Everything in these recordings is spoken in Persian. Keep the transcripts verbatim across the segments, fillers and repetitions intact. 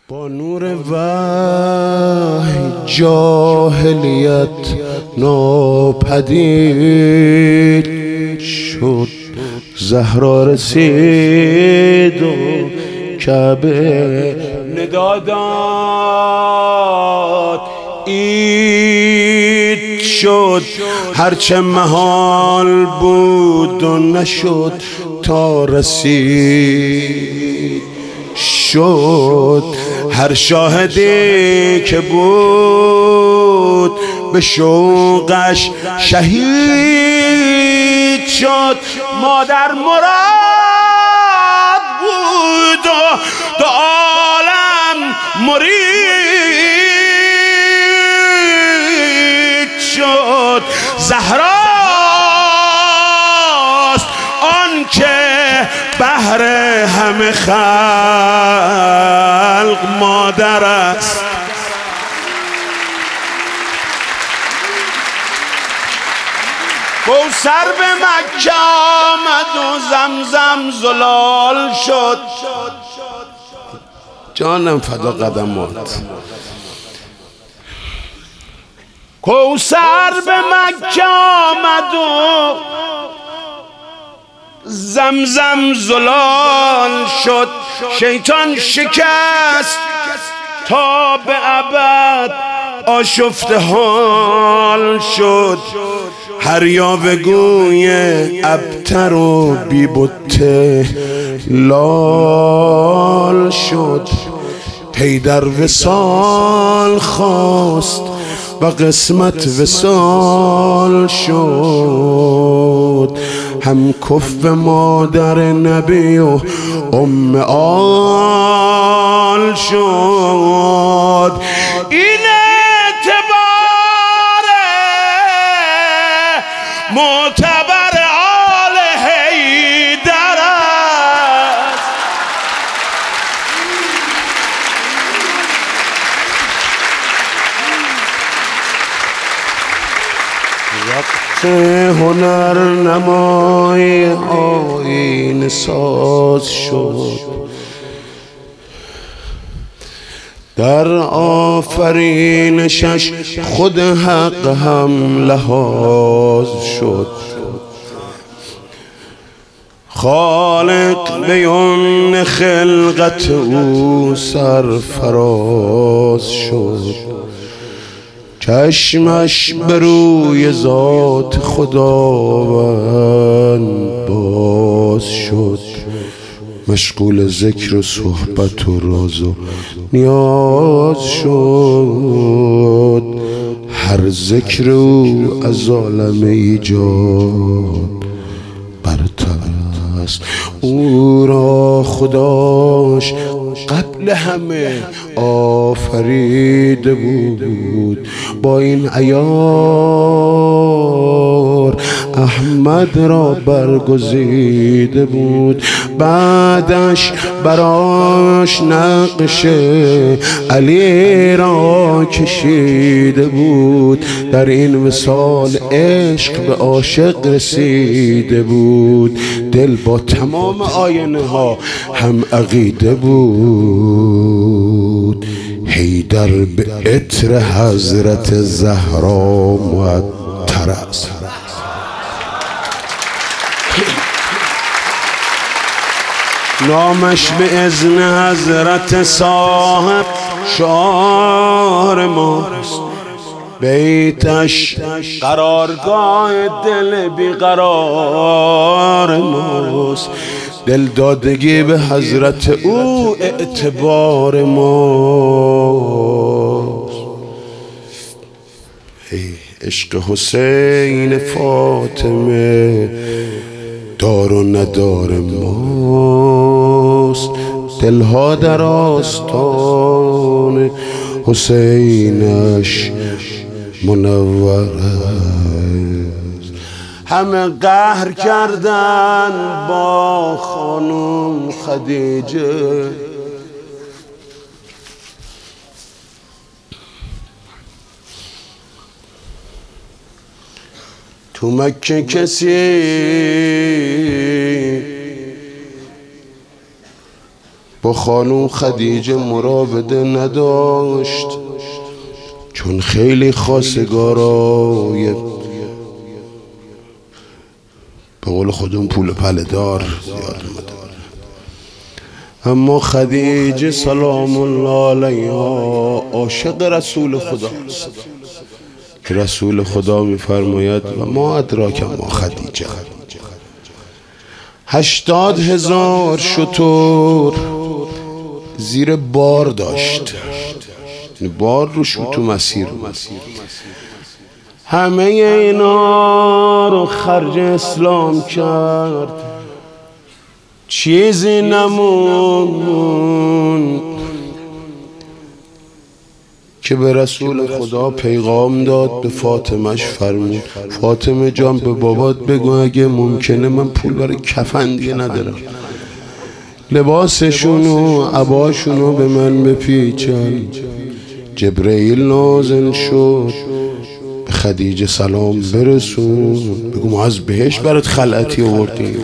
با نور وحی جاهلیت ناپدید شد، زهرا رسید و کعبه ندا داد، عید شد. هرچه محال بود و نشد تا رسید شد. هر شاهدی که بود به شوقش شهید شد. مادر مراد بود و دو عالم مرید شد. زهراست آن که بهر همه خلق مادر است. کوثر به مکه آمد و زمزم زلال شد. جانم فدا قدمات. کوثر به مکه آمد و زمزم زلال شد. شیطان شکست تا به ابد آشفته حال شد. هر یاوه‌گوی ابتر و بی بته لال شد. حیدر وصال خواست و قسمت وصال شد. هم کف مادر نبی و ام آل شد. این اعتبار معتبر آل حیدر است. وقت هنر نمای آیین ساز شد. در آفرینشش خود حق هم لحاظ شد. خالق به یمن خلقت او سرفراز شد. چشمش به روی ذات خداوند باز شد. مشغول ذکر و صحبت و راز و نیاز شد. هر ذکر او از عالم ایجاد برتر است. او را خداش قبل همه آفریده بود. با این عیار احمد را برگزیده بود. بعدش براش نقش علی را کشیده بود. در این وصال عشق به عاشق رسیده بود. دل با تمام آینه ها هم عقیده بود. حیدر به عطر حضرت زهرا معطر است. نامش به اذن حضرت صاحب شعار ماست. بیتش قرارگاه دل بیقرار ماست. دل دادگی به حضرت او اعتبار ماست. ای عشق حسین فاطمه دار و ندار ماست. دلها در آستان حسینش منور است. همه قهر کردن با خانم خدیجه. تو مکه کسی با خانوم خدیجه مراوده نداشت، چون خیلی خواستگارای به قول خودمون پول پله دار زیاد اومده. اما خدیجه سلام الله علیها عاشق رسول خدا است که رسول خدا میفرماید و ما ادراک ما خدیجه، هشتاد هزار شتر زیر بار داشت، بار روش تو مسیر. همه اینا رو خرج اسلام کرد، چیزی نمون که به رسول خدا پیغام داد، به فاطمهش فرمود فاطمه جان به بابات بگو اگه ممکنه من پول برای کفن دیگه ندارم، لباسشونو عباشونو به من بپیچن. جبرئیل نازل شد، به خدیجه سلام برسون، بگو ما از بهش برات خلعتی آوردیم.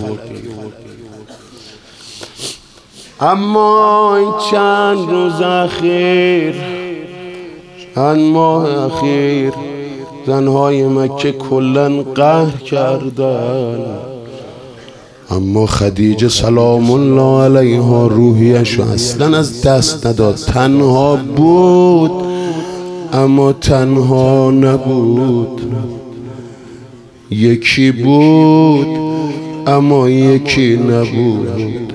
اما این چند روز اخیر، چند ماه اخیر، زنهای مکه کلن قهر کردن، اما خدیجه سلام الله علیها روحیشو اصلا از دست نداد. تنها بود اما تنها نبود، یکی بود اما یکی نبود.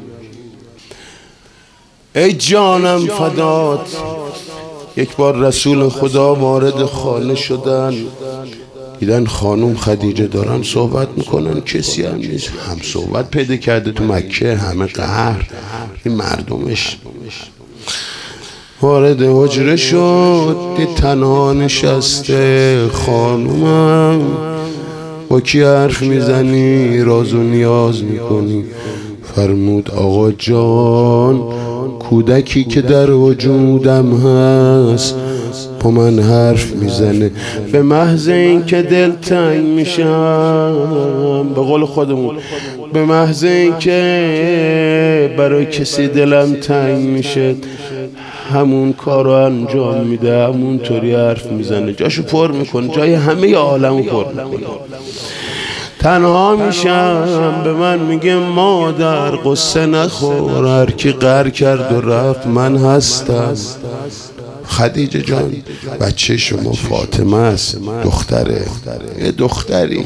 ای جانم فدات. یک بار رسول خدا وارد خانه شدن، دیدن خانوم خدیجه دارن صحبت میکنن، کسی هم نیست، هم صحبت پیدا کرده تو مکه، همه قهر، این مردمش. وارد حجره شد، دید تنها نشسته. خانومم با کی حرف میزنی؟ راز و نیاز میکنی؟ فرمود آقا جان کودکی که در وجودم هست با من حرف میزنه، به محض این که دل تنگ میشم، به قول خودمون به محض این که برای کسی دلم تنگ میشه همون کار رو انجام میده، همون طوری حرف میزنه، جاشو پر میکنه، جای همه عالمو پر میکنه. تنها میشم به من میگه مادر قصه نخور، هر کی قهر کرد و رفت من هستم. خدیجه جان بچه شما فاطمه است، دختره، یه دختری.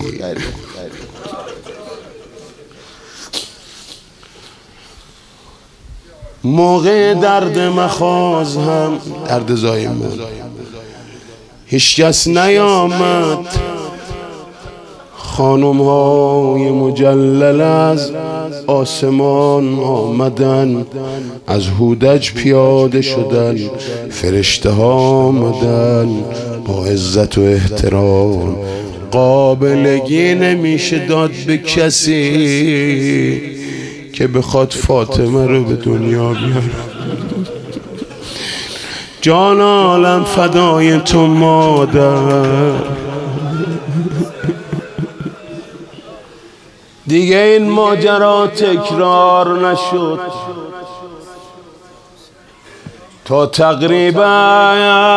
موقع درد مخاز هم درد زایمون هیچ کس نیامد. خانم های مجلل از آسمان آمدن، از هودج پیاده شدن، فرشته ها آمدن با عزت و احترام. قابلگی نمیشه داد به کسی که بخواد فاطمه رو به دنیا بیاره. جان عالم فدای تو مادر، دیگه این ماجرا تکرار نشد. تا تقریبا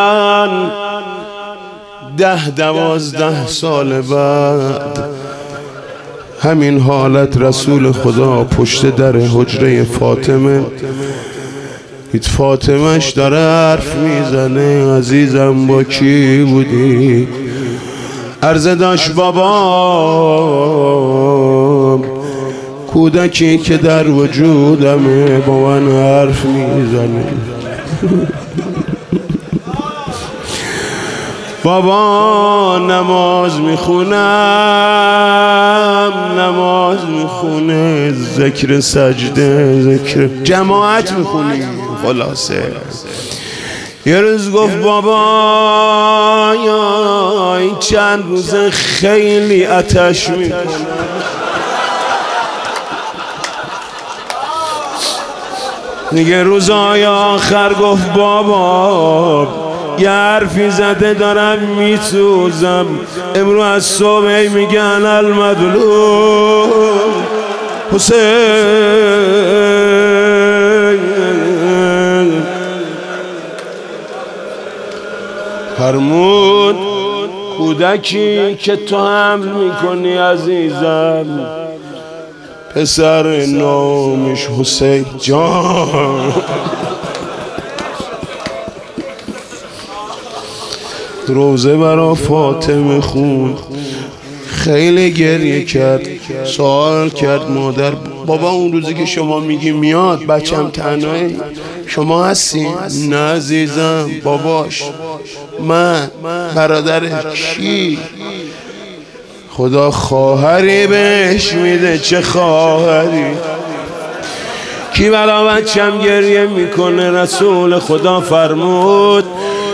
ده دوازده سال بعد همین حالت رسول خدا پشت در حجره فاطمه، هیچ فاطمهش داره حرف میزنه. عزیزم با کی بودی؟ عرضه داشت بابا کودکی که در وجودمه با من حرف میزنه. بابا نماز میخونم، نماز میخونه، ذکر سجده، ذکر جماعت میخونیم. خلاصه یه روز گفت بابا یا این چند روز خیلی آتش میکنه. دیگه روزای آخر گفت بابا یه حرفی زده دارم میسوزم، امرو از صبح میگن المظلوم حسین فرمود کودکی که تو حمل میکنی عزیزم پسر نامش حسین جان روزه برا فاطمه خون خیلی گریه کرد سوال کرد مادر بابا اون روزی که شما میگی میاد بچم تنهایی شما هستی؟ نه عزیزم باباش من برادرش کی؟ خدا خواهری بهش میده چه خواهری کی برا بچم گریه میکنه رسول خدا فرمود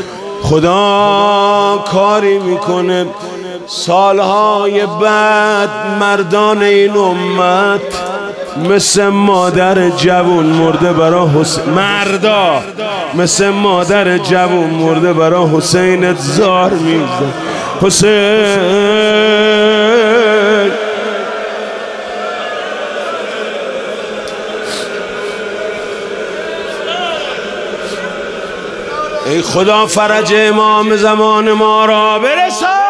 خدا کاری میکنه سالهای بعد مردان این امت مثل مادر جوون مرده برا حسین مردا مثل مادر جوون مرده برا حسینت زار میزن حسین ای خدا فرج امام زمان ما را برسان